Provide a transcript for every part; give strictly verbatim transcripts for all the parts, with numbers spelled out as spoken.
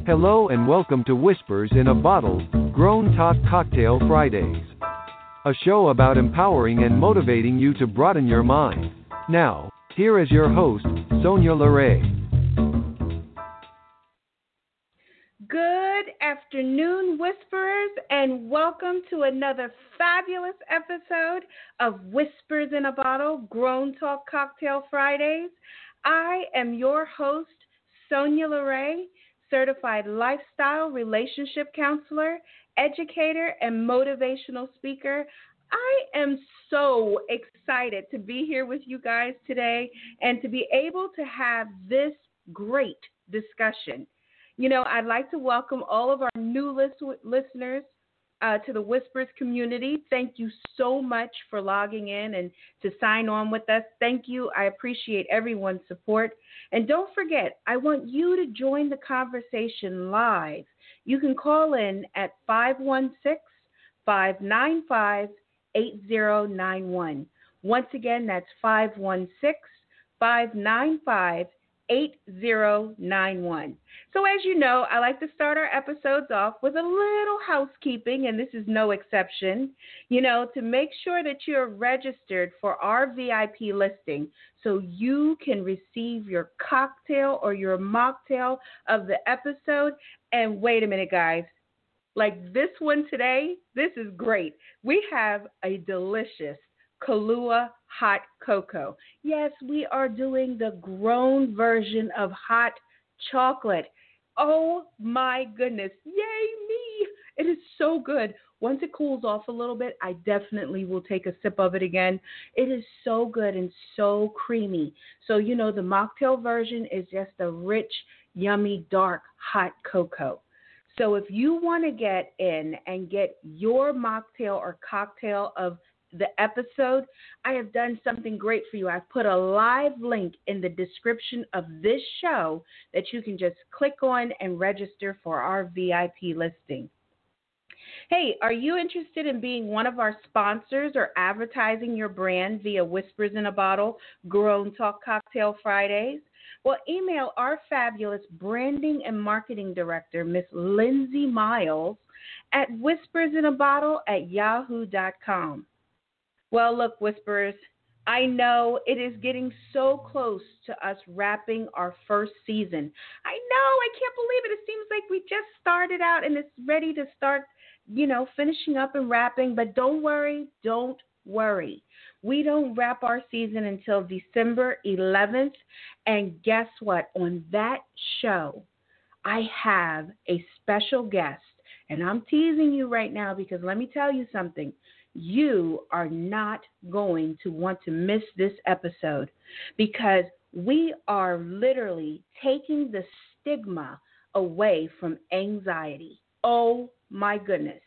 Hello and welcome to Whispers in a Bottle, Grown Talk Cocktail Fridays. A show about empowering and motivating you to broaden your mind. Now, here is your host, Sonia LeRae. Good afternoon, Whisperers, and welcome to another fabulous episode of Whispers in a Bottle, Grown Talk Cocktail Fridays. I am your host, Sonia LeRae, certified lifestyle relationship counselor, educator, and motivational speaker. I am so excited to be here with you guys today and to be able to have this great discussion. You know, I'd like to welcome all of our new list- listeners uh, to the Whispers community. Thank you so much for logging in and to sign on with us. Thank you. I appreciate everyone's support. And don't forget, I want you to join the conversation live. You can call in at five one six, five nine five, eight zero nine one. Once again, that's five one six, five nine five, eight zero nine one. So as you know, I like to start our episodes off with a little housekeeping, and this is no exception, you know, to make sure that you're registered for our V I P listing so you can receive your cocktail or your mocktail of the episode. And wait a minute, guys. Like this one today, this is great. We have a delicious Kahlua hot cocoa. Yes, we are doing the grown version of hot chocolate. Oh my goodness. Yay me. It is so good. Once it cools off a little bit, I definitely will take a sip of it again. It is so good and so creamy. So, you know, the mocktail version is just a rich, yummy, dark, hot cocoa. So if you want to get in and get your mocktail or cocktail of the episode, I have done something great for you. I've put a live link in the description of this show that you can just click on and register for our V I P listing. Hey, are you interested in being one of our sponsors or advertising your brand via Whispers in a Bottle, Grown Talk Cocktail Fridays? Well, email our fabulous branding and marketing director, Miss Lindsay Miles, at whispersinabottle at yahoo dot com. Well, look, Whisperers, I know it is getting so close to us wrapping our first season. I know, I can't believe it. It seems like we just started out and it's ready to start, you know, finishing up and wrapping. But don't worry, don't worry. We don't wrap our season until December eleventh. And guess what? On that show, I have a special guest. And I'm teasing you right now because let me tell you something. You are not going to want to miss this episode because we are literally taking the stigma away from anxiety. Oh my goodness.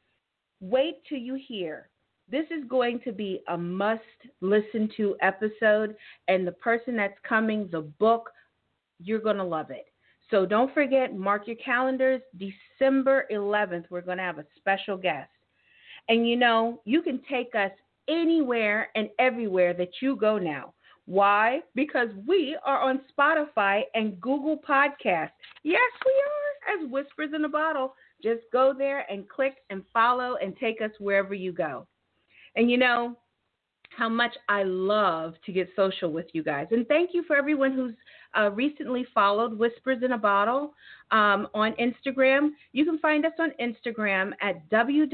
Wait till you hear. This is going to be a must listen to episode, and the person that's coming, the book, you're going to love it. So don't forget, mark your calendars, December eleventh, we're going to have a special guest. And, you know, you can take us anywhere and everywhere that you go now. Why? Because we are on Spotify and Google Podcasts. Yes, we are, as Whispers in a Bottle. Just go there and click and follow and take us wherever you go. And, you know, how much I love to get social with you guys. And thank you for everyone who's uh, recently followed Whispers in a Bottle um, on Instagram. You can find us on Instagram at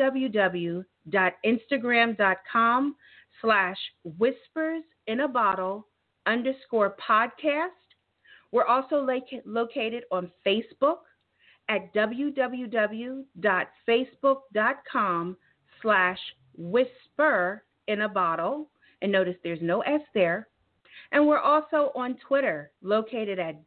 www.instagram.com slash whispers in a bottle underscore podcast. We're also lo- located on Facebook at www.facebook.com slash whisper in a bottle. And notice there's no S there. And we're also on Twitter, located at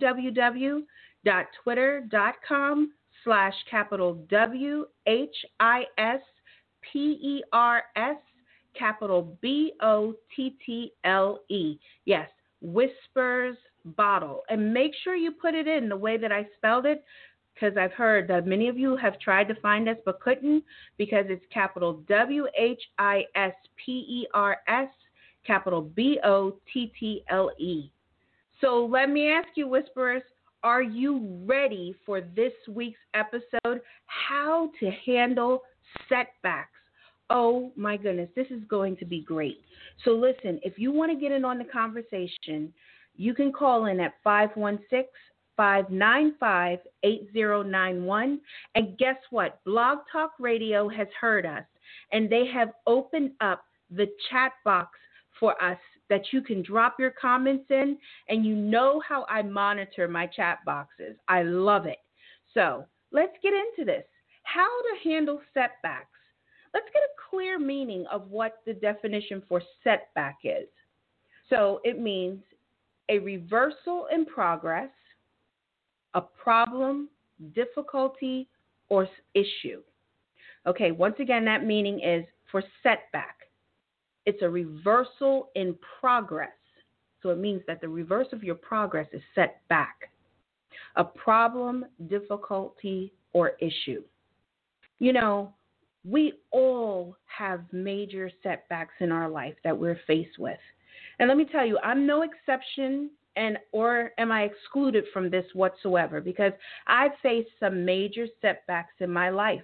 www.twitter.com slash capital W H I S P E R S capital B O T T L E. Yes, Whispers Bottle. And make sure you put it in the way that I spelled it, because I've heard that many of you have tried to find us but couldn't, because it's capital W H I S P E R S, capital B O T T L E. So let me ask you, Whisperers, are you ready for this week's episode? How to handle setbacks. Oh my goodness, this is going to be great. So listen, if you want to get in on the conversation, you can call in at five one six, five nine five, eight zero nine one. And guess what? Blog Talk Radio has heard us, and they have opened up the chat box for us that you can drop your comments in, and you know how I monitor my chat boxes. I love it. So let's get into this. How to handle setbacks. Let's get a clear meaning of what the definition for setback is. So it means a reversal in progress, a problem, difficulty, or issue. Okay, once again, that meaning is for setback. It's a reversal in progress. So it means that the reverse of your progress is setback. A problem, difficulty, or issue. You know, we all have major setbacks in our life that we're faced with. And let me tell you, I'm no exception, and or am I excluded from this whatsoever, because I've faced some major setbacks in my life.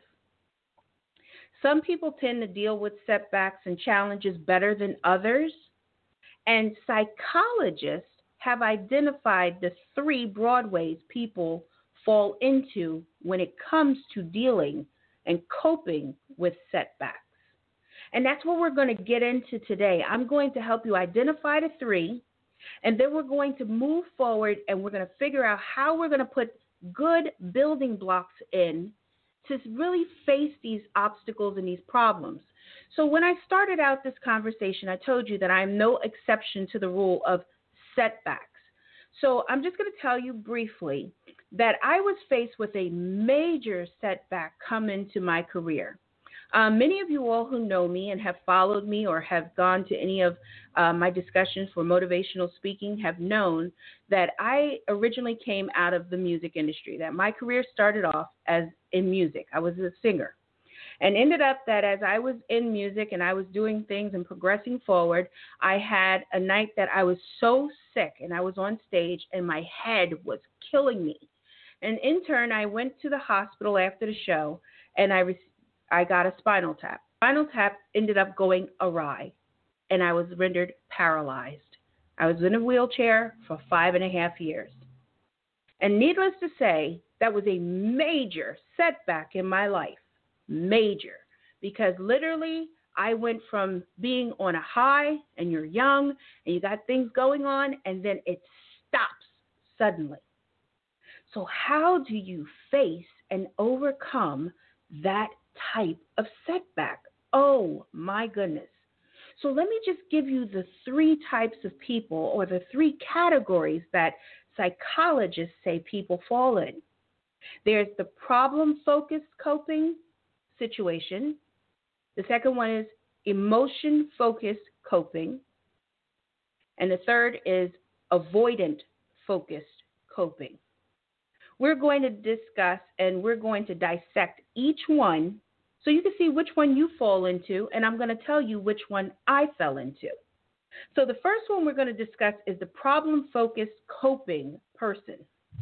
Some people tend to deal with setbacks and challenges better than others, and psychologists have identified the three broad ways people fall into when it comes to dealing and coping with setbacks. And that's what we're going to get into today. I'm going to help you identify the three, and then we're going to move forward, and we're going to figure out how we're going to put good building blocks in to really face these obstacles and these problems. So when I started out this conversation, I told you that I'm no exception to the rule of setbacks. So I'm just going to tell you briefly that I was faced with a major setback coming to my career. Um, many of you all who know me and have followed me or have gone to any of uh, my discussions for motivational speaking have known that I originally came out of the music industry, that my career started off as in music. I was a singer, and ended up that as I was in music and I was doing things and progressing forward, I had a night that I was so sick and I was on stage and my head was killing me. And in turn, I went to the hospital after the show and I received I got a spinal tap. Spinal tap ended up going awry, and I was rendered paralyzed. I was in a wheelchair for five and a half years. And needless to say, that was a major setback in my life. Major. Because literally, I went from being on a high, and you're young, and you got things going on, and then it stops suddenly. So how do you face and overcome that type of setback? Oh my goodness. So let me just give you the three types of people, or the three categories that psychologists say people fall in. There's the problem-focused coping situation. The second one is emotion-focused coping. And the third is avoidant-focused coping. We're going to discuss and we're going to dissect each one so you can see which one you fall into, and I'm going to tell you which one I fell into. So the first one we're going to discuss is the problem-focused coping person.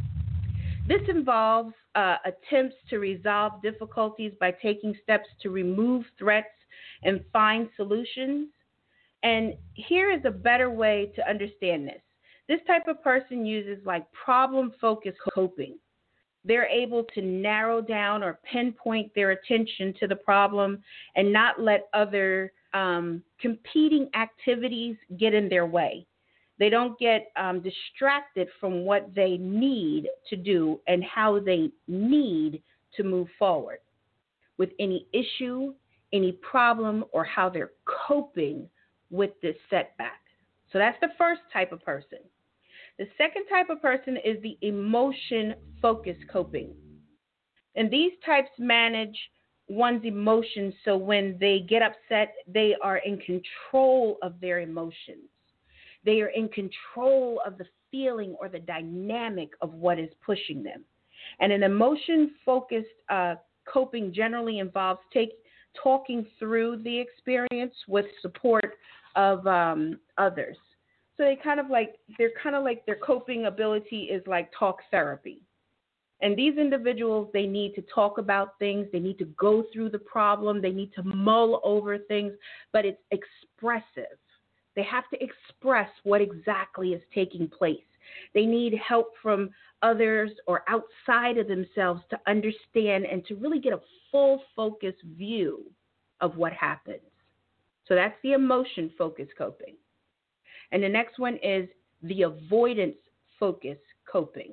This involves uh, attempts to resolve difficulties by taking steps to remove threats and find solutions. And here is a better way to understand this. This type of person uses like problem-focused coping. They're able to narrow down or pinpoint their attention to the problem and not let other um, competing activities get in their way. They don't get um, distracted from what they need to do and how they need to move forward with any issue, any problem, or how they're coping with this setback. So that's the first type of person. The second type of person is the emotion-focused coping. And these types manage one's emotions so when they get upset, they are in control of their emotions. They are in control of the feeling or the dynamic of what is pushing them. And an emotion-focused uh, coping generally involves take, talking through the experience with support of um, others. So they kind of like, they're kind of like their coping ability is like talk therapy. And these individuals, they need to talk about things. They need to go through the problem. They need to mull over things, but it's expressive. They have to express what exactly is taking place. They need help from others or outside of themselves to understand and to really get a full focus view of what happens. So that's the emotion focused coping. And the next one is the avoidance focused coping.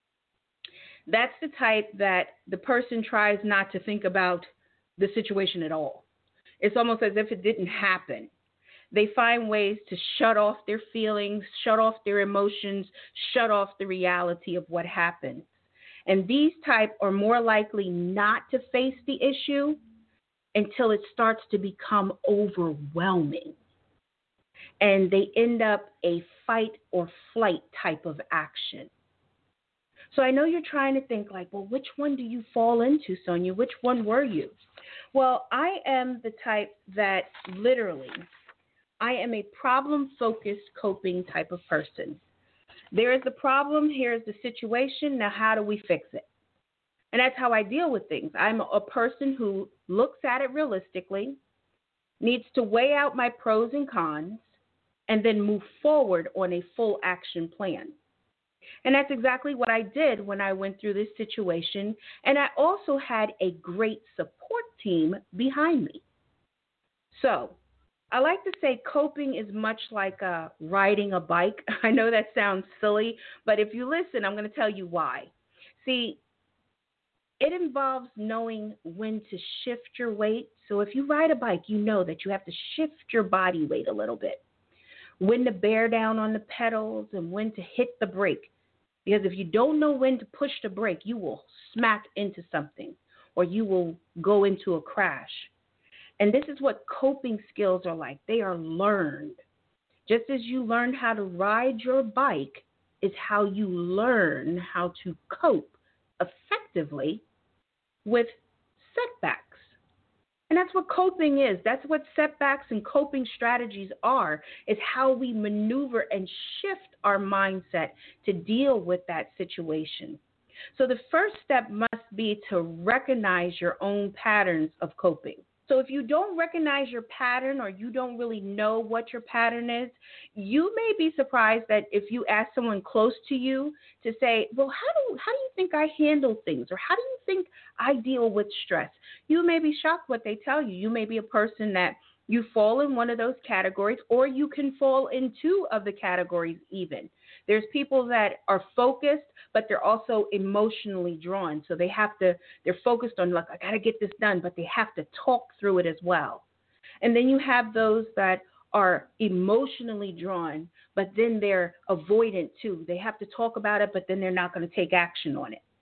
That's the type that the person tries not to think about the situation at all. It's almost as if it didn't happen. They find ways to shut off their feelings, shut off their emotions, shut off the reality of what happened. And these type are more likely not to face the issue until it starts to become overwhelming. And they end up a fight or flight type of action. So I know you're trying to think like, well, which one do you fall into, Sonia? Which one were you? Well, I am the type that literally, I am a problem-focused coping type of person. There is the problem, here's the situation, now how do we fix it? And that's how I deal with things. I'm a person who looks at it realistically, needs to weigh out my pros and cons, and then move forward on a full action plan. And that's exactly what I did when I went through this situation. And I also had a great support team behind me. So I like to say coping is much like uh, riding a bike. I know that sounds silly, but if you listen, I'm going to tell you why. See, it involves knowing when to shift your weight. So if you ride a bike, you know that you have to shift your body weight a little bit. When to bear down on the pedals and when to hit the brake. Because if you don't know when to push the brake, you will smack into something or you will go into a crash. And this is what coping skills are like. They are learned. Just as you learn how to ride your bike is how you learn how to cope effectively with setbacks. And that's what coping is. That's what setbacks and coping strategies are, is how we maneuver and shift our mindset to deal with that situation. So the first step must be to recognize your own patterns of coping. So if you don't recognize your pattern or you don't really know what your pattern is, you may be surprised that if you ask someone close to you to say, well, how do, how do you think I handle things? Or how do you think I deal with stress? You may be shocked what they tell you. You may be a person that you fall in one of those categories, or you can fall in two of the categories even. There's people that are focused, but they're also emotionally drawn. So they have to, they're focused on, like, I got to get this done, but they have to talk through it as well. And then you have those that are emotionally drawn, but then they're avoidant too. They have to talk about it, but then they're not going to take action on it.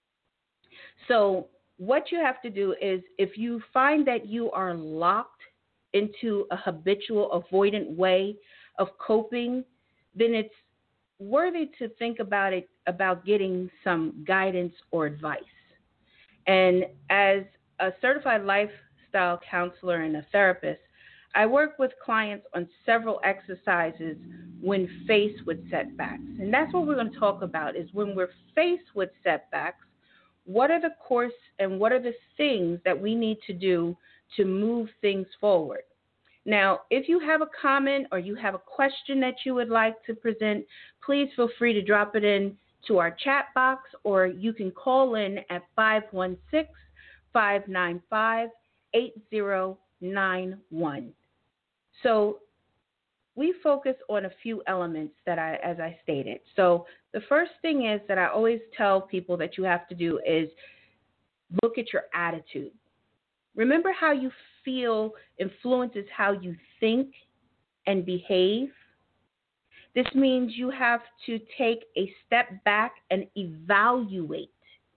So what you have to do is, if you find that you are locked into a habitual avoidant way of coping, then it's worthy to think about it, about getting some guidance or advice. And as a certified lifestyle counselor and a therapist, I work with clients on several exercises when faced with setbacks. And that's what we're going to talk about, is when we're faced with setbacks, what are the course and what are the things that we need to do to move things forward? Now, if you have a comment or you have a question that you would like to present, please feel free to drop it in to our chat box, or you can call in at five one six, five nine five, eight zero nine one. So we focus on a few elements that I, as I stated. So the first thing is that I always tell people that you have to do is look at your attitude. Remember, how you feel influences how you think and behave. This means you have to take a step back and evaluate.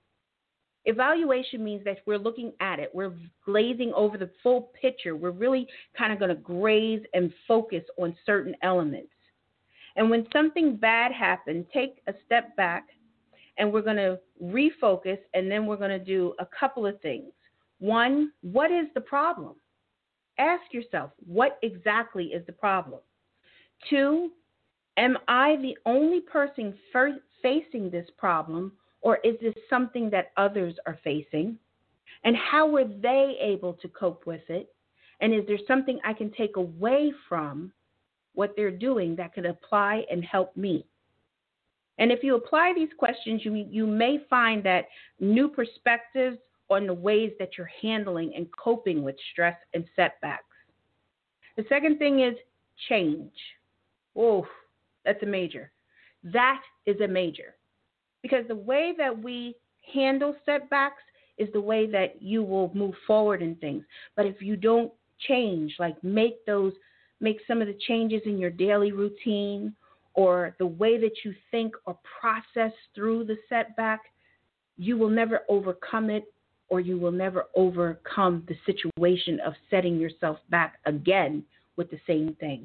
Evaluation means that we're looking at it. We're glazing over the full picture. We're really kind of going to graze and focus on certain elements. And when something bad happens, take a step back and we're going to refocus, and then we're going to do a couple of things. One, what is the problem? Ask yourself, what exactly is the problem? Two, Am I the only person fir- facing this problem, or is this something that others are facing? And how were they able to cope with it? And is there something I can take away from what they're doing that could apply and help me? And if you apply these questions, you, you may find that new perspectives on the ways that you're handling and coping with stress and setbacks. The second thing is change. Oh, that's a major. That is a major. Because the way that we handle setbacks is the way that you will move forward in things. But if you don't change, like make those, make some of the changes in your daily routine or the way that you think or process through the setback, you will never overcome it, or you will never overcome the situation of setting yourself back again with the same thing.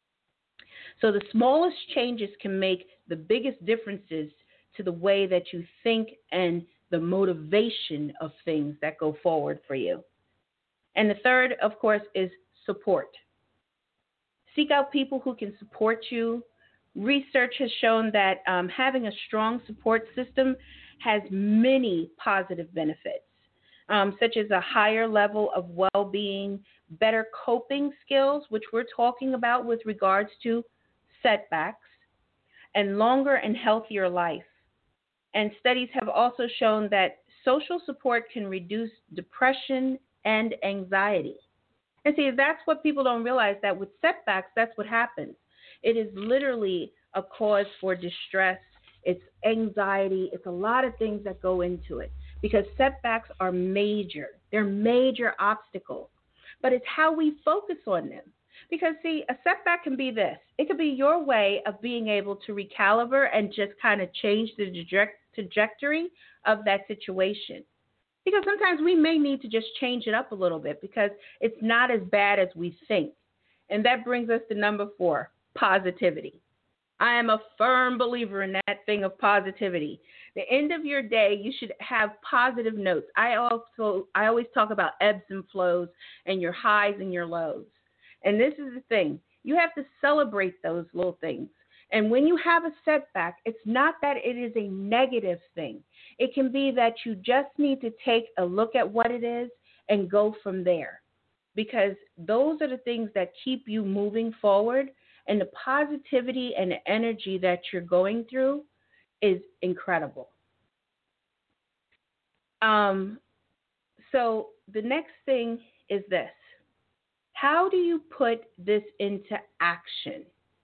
So the smallest changes can make the biggest differences to the way that you think and the motivation of things that go forward for you. And the third, of course, is support. Seek out people who can support you. Research has shown that um, having a strong support system has many positive benefits, um, such as a higher level of well-being, better coping skills, which we're talking about with regards to setbacks, and longer and healthier life. And studies have also shown that social support can reduce depression and anxiety. And see, that's what people don't realize, that with setbacks, that's what happens. It is literally a cause for distress. It's anxiety. It's a lot of things that go into it because setbacks are major. They're major obstacles. But it's how we focus on them. Because, see, a setback can be this. It could be your way of being able to recalibrate and just kind of change the trajectory of that situation. Because sometimes we may need to just change it up a little bit because it's not as bad as we think. And that brings us to number four, positivity. I am a firm believer in that thing of positivity. The end of your day, you should have positive notes. I also, I always talk about ebbs and flows and your highs and your lows. And this is the thing. You have to celebrate those little things. And when you have a setback, it's not that it is a negative thing. It can be that you just need to take a look at what it is and go from there. Because those are the things that keep you moving forward. And the positivity and the energy that you're going through is incredible. Um, so the next thing is this. How do you put this into action?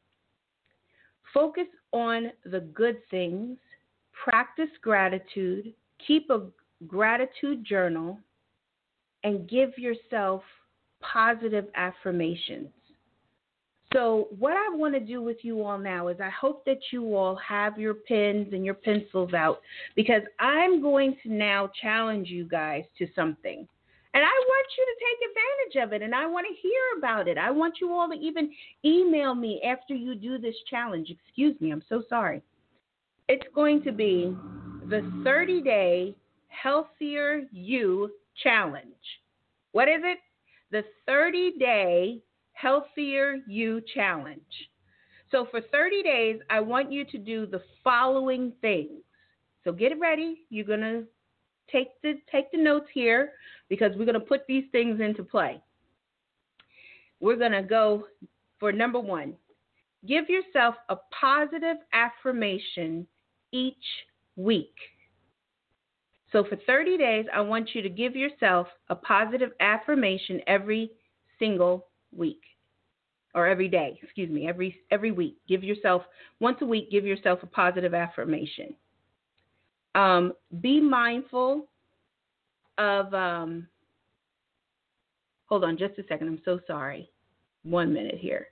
Focus on the good things, practice gratitude, keep a gratitude journal, and give yourself positive affirmations. So what I want to do with you all now is I hope that you all have your pens and your pencils out because I'm going to now challenge you guys to something. And I want you to take advantage of it, and I want to hear about it. I want you all to even email me after you do this challenge. Excuse me, I'm so sorry. It's going to be the thirty-day Healthier You Challenge. What is it? The thirty-day Healthier You Challenge. So for thirty days, I want you to do the following things. So get it ready. You're going to take the take the notes here because we're going to put these things into play. We're going to go for number one. Give yourself a positive affirmation each week. So for thirty days, I want you to give yourself a positive affirmation every single week. Or every day, excuse me, every every week. Give yourself, once a week, give yourself a positive affirmation. Um, be mindful of, um, hold on just a second, I'm so sorry. One minute here.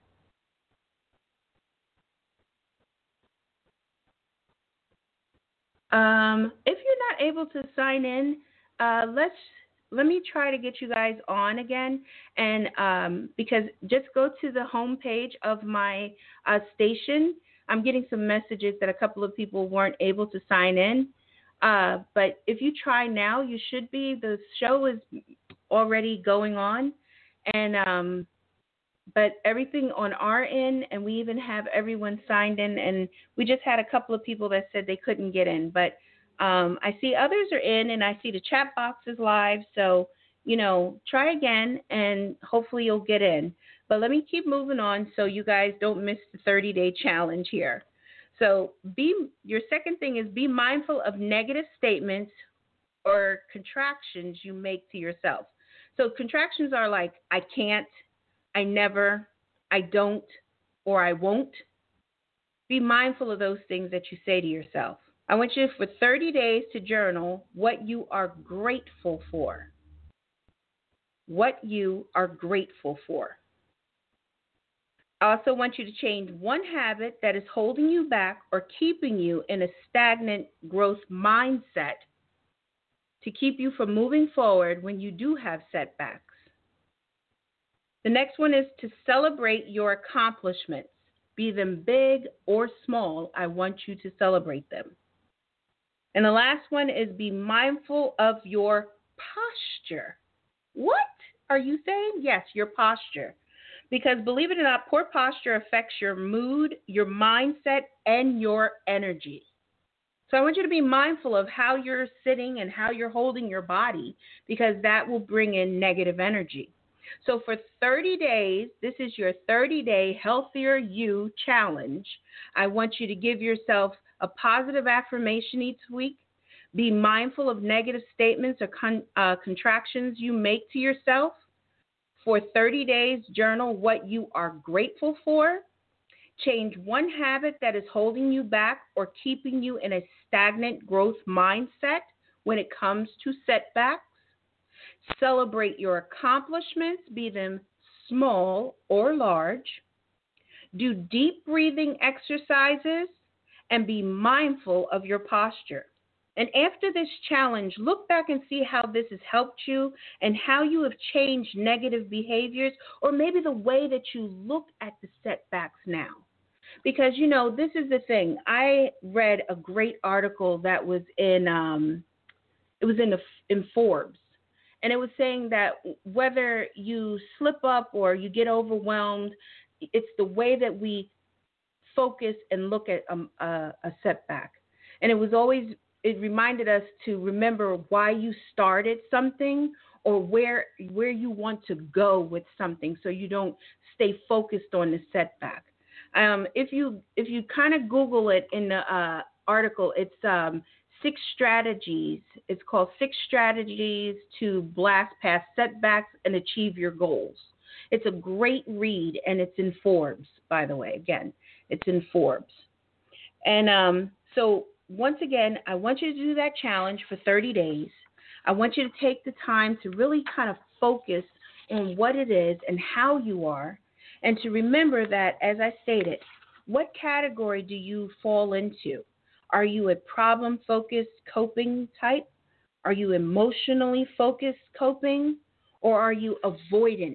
Um, if you're not able to sign in, uh, let's let me try to get you guys on again. And um, because just go to the home page of my uh, station. I'm getting some messages that a couple of people weren't able to sign in. Uh, but if you try now, you should be. The show is already going on. And um, but everything on our end, and we even have everyone signed in, and we just had a couple of people that said they couldn't get in, but um, I see others are in, and I see the chat box is live, so, you know, try again, and hopefully you'll get in. But let me keep moving on so you guys don't miss the thirty-day challenge here. So be your second thing is be mindful of negative statements or contractions you make to yourself. So contractions are like, I can't, I never, I don't, or I won't. Be mindful of those things that you say to yourself. I want you for thirty days to journal what you are grateful for. What you are grateful for. I also want you to change one habit that is holding you back or keeping you in a stagnant growth mindset to keep you from moving forward when you do have setbacks. The next one is to celebrate your accomplishments. Be them big or small, I want you to celebrate them. And the last one is be mindful of your posture. What are you saying? Yes, your posture. Because believe it or not, poor posture affects your mood, your mindset, and your energy. So I want you to be mindful of how you're sitting and how you're holding your body, because that will bring in negative energy. So for thirty days, this is your thirty-day Healthier You Challenge. I want you to give yourself a positive affirmation each week. Be mindful of negative statements or con- uh, contractions you make to yourself. For thirty days, journal what you are grateful for. Change one habit that is holding you back or keeping you in a stagnant growth mindset when it comes to setbacks. Celebrate your accomplishments, be them small or large. Do deep breathing exercises and be mindful of your posture. And after this challenge, look back and see how this has helped you and how you have changed negative behaviors, or maybe the way that you look at the setbacks now. Because, you know, this is the thing. I read a great article that was in, um, it was in, the, in Forbes. And it was saying that whether you slip up or you get overwhelmed, it's the way that we focus and look at um, a, a setback. And it was always, it reminded us to remember why you started something or where where you want to go with something, so you don't stay focused on the setback. Um, if you if you kind of Google it in the uh, article, it's um, six strategies. It's called Six Strategies to Blast Past Setbacks and Achieve Your Goals. It's a great read, and it's in Forbes, by the way. Again, it's in Forbes. And um, so once again, I want you to do that challenge for thirty days. I want you to take the time to really kind of focus on what it is and how you are, and to remember that, as I stated, what category do you fall into? Are you a problem-focused coping type? Are you emotionally focused coping? Or are you avoidant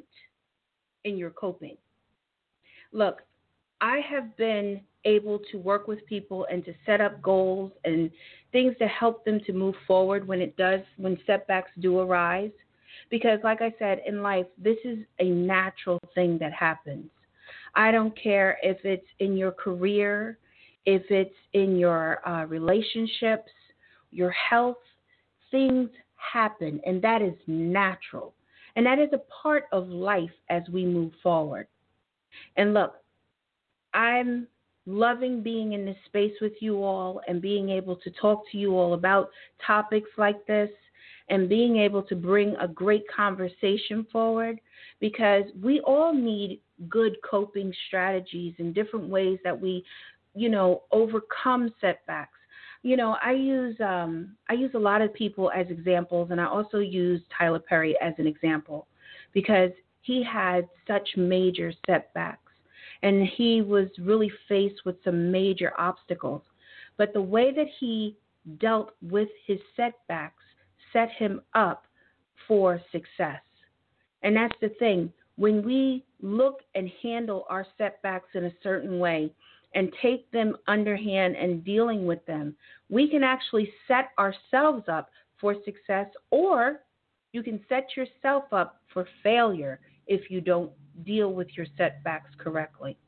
in your coping? Look, I have been able to work with people and to set up goals and things to help them to move forward when it does, when setbacks do arise. Because like I said, in life, this is a natural thing that happens. I don't care if it's in your career, if it's in your uh, relationships, your health, things happen, and that is natural. And that is a part of life as we move forward. And look, I'm loving being in this space with you all and being able to talk to you all about topics like this and being able to bring a great conversation forward, because we all need good coping strategies and different ways that we, you know, overcome setbacks. You know, I use um, I use a lot of people as examples, and I also use Tyler Perry as an example because he had such major setbacks. And he was really faced with some major obstacles. But the way that he dealt with his setbacks set him up for success. And that's the thing. When we look and handle our setbacks in a certain way and take them underhand and dealing with them, we can actually set ourselves up for success, or you can set yourself up for failure if you don't deal with your setbacks correctly.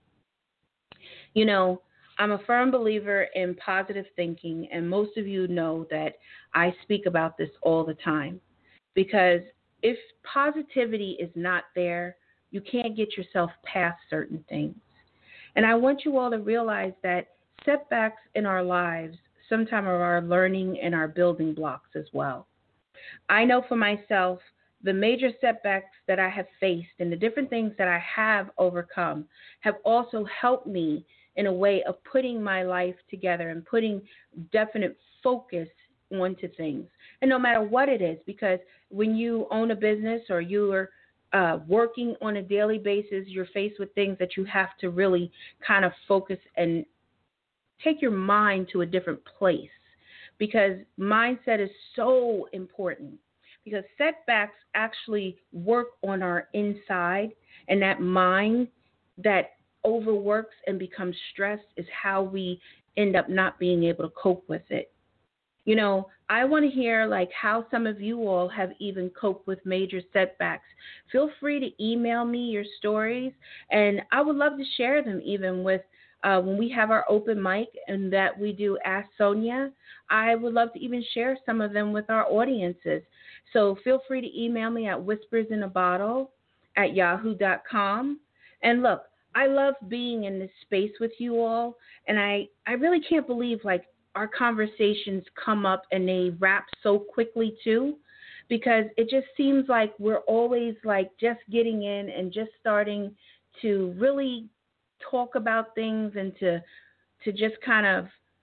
You know, I'm a firm believer in positive thinking, and most of you know that I speak about this all the time, because if positivity is not there, you can't get yourself past certain things. And I want you all to realize that setbacks in our lives sometimes are our learning and our building blocks as well. I know for myself, the major setbacks that I have faced and the different things that I have overcome have also helped me in a way of putting my life together and putting definite focus onto things. And no matter what it is, because when you own a business or you are uh, working on a daily basis, you're faced with things that you have to really kind of focus and take your mind to a different place, because mindset is so important, because setbacks actually work on our inside, and that mind that overworks and becomes stressed is how we end up not being able to cope with it. You know, I want to hear like how some of you all have even coped with major setbacks. Feel free to email me your stories, and I would love to share them even with uh, when we have our open mic and that we do Ask Sonia. I would love to even share some of them with our audiences. So feel free to email me at whispersinabottle at yahoo dot com. And look, I love being in this space with you all, and I, I really can't believe like our conversations come up and they wrap so quickly too, because it just seems like we're always like just getting in and just starting to really talk about things and to to just kind of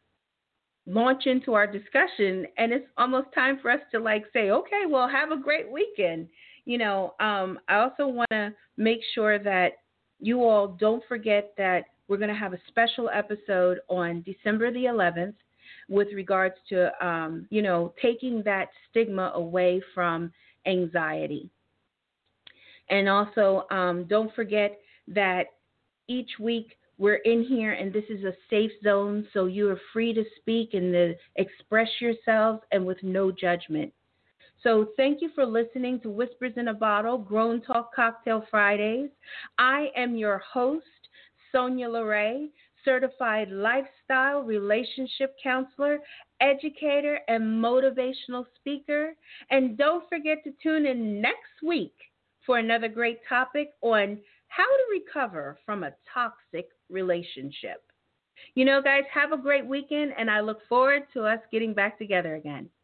launch into our discussion, and it's almost time for us to like say, okay, well, have a great weekend. You know, um, I also want to make sure that you all don't forget that we're going to have a special episode on December the eleventh with regards to, um, you know, taking that stigma away from anxiety. And also, um, don't forget that each week we're in here, and this is a safe zone, so you are free to speak and to express yourselves and with no judgment. So thank you for listening to Whispers in a Bottle, Grown Talk Cocktail Fridays. I am your host, Sonia LeRae, certified lifestyle relationship counselor, educator, and motivational speaker. And don't forget to tune in next week for another great topic on how to recover from a toxic relationship. You know, guys, have a great weekend, and I look forward to us getting back together again.